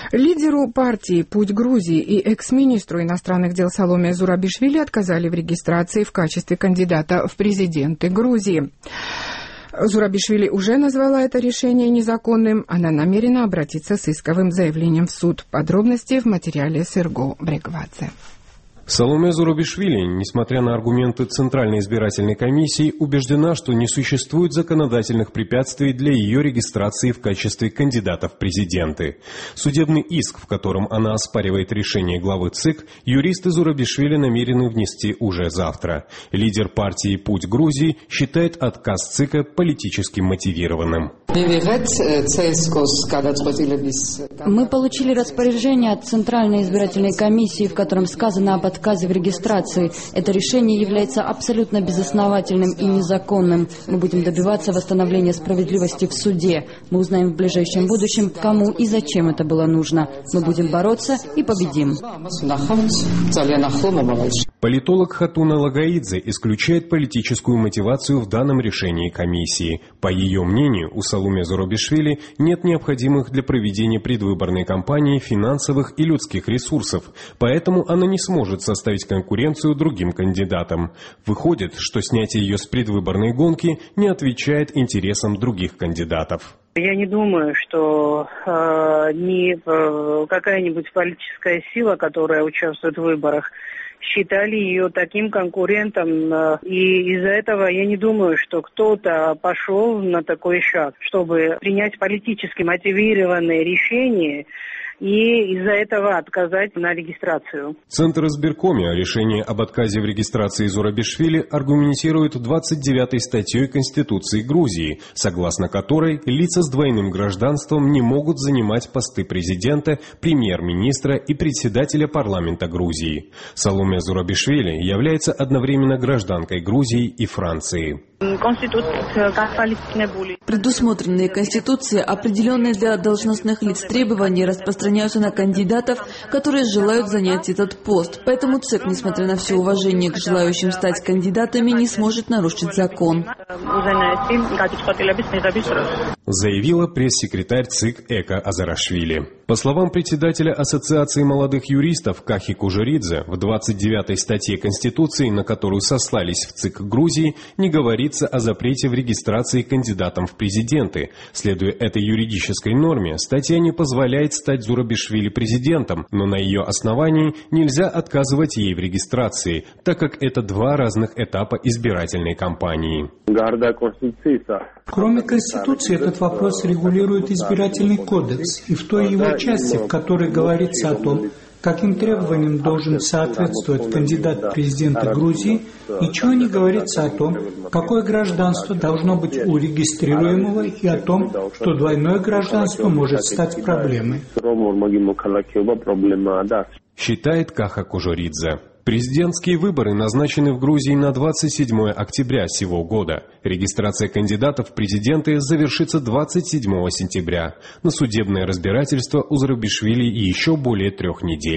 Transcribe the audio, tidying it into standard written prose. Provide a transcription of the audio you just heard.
Лидеру партии «Путь Грузии» и экс-министру иностранных дел Саломе Зурабишвили отказали в регистрации в качестве кандидата в президенты Грузии. Зурабишвили уже назвала это решение незаконным. Она намерена обратиться с исковым заявлением в суд. Подробности в материале Серго Брегвадзе. Саломе Зурабишвили, несмотря на аргументы Центральной избирательной комиссии, убеждена, что не существует законодательных препятствий для ее регистрации в качестве кандидата в президенты. Судебный иск, в котором она оспаривает решение главы ЦИК, юристы Зурабишвили намерены внести уже завтра. Лидер партии «Путь Грузии» считает отказ ЦИКа политически мотивированным. Мы получили распоряжение от Центральной избирательной комиссии, в котором сказано об отказе в регистрации. Это решение является абсолютно безосновательным и незаконным. Мы будем добиваться восстановления справедливости в суде. Мы узнаем в ближайшем будущем, кому и зачем это было нужно. Мы будем бороться и победим. Политолог Хатуна Лагаидзе исключает политическую мотивацию в данном решении комиссии. По ее мнению, у Саломе Зурабишвили нет необходимых для проведения предвыборной кампании финансовых и людских ресурсов, поэтому она не сможет составить конкуренцию другим кандидатам. Выходит, что снятие ее с предвыборной гонки не отвечает интересам других кандидатов. Я не думаю, что какая-нибудь политическая сила, которая участвует в выборах, считали ее таким конкурентом, и из-за этого я не думаю, что кто-то пошел на такой шаг, чтобы принять политически мотивированные решения и из-за этого отказать на регистрацию. Центр избиркома решение об отказе в регистрации Зурабишвили аргументирует 29-й статьей Конституции Грузии, согласно которой лица с двойным гражданством не могут занимать посты президента, премьер-министра и председателя парламента Грузии. Саломе Зурабишвили является одновременно гражданкой Грузии и Франции. Предусмотренные Конституцией определенные для должностных лиц требования распространяются на кандидатов, которые желают занять этот пост. Поэтому ЦИК, несмотря на все уважение к желающим стать кандидатами, не сможет нарушить закон. Заявила пресс-секретарь ЦИК Эка Азарашвили. По словам председателя Ассоциации молодых юристов Кахи Кужуридзе, в 29-й статье Конституции, на которую сослались в ЦИК Грузии, не говорится о запрете в регистрации кандидатам в президенты. Следуя этой юридической норме, статья не позволяет стать Зурабишвили президентом, но на ее основании нельзя отказывать ей в регистрации, так как это два разных этапа избирательной кампании. Кроме Конституции, этот вопрос регулирует избирательный кодекс, и в той его части, в которой говорится о том, каким требованиям должен соответствовать кандидат в президенты Грузии, ничего не говорится о том, какое гражданство должно быть у регистрируемого, и о том, что двойное гражданство может стать проблемой. Считает Каха Кужуридзе. Президентские выборы назначены в Грузии на 27 октября сего года. Регистрация кандидатов в президенты завершится 27 сентября. На судебное разбирательство у Зурабишвили еще более 3 недель.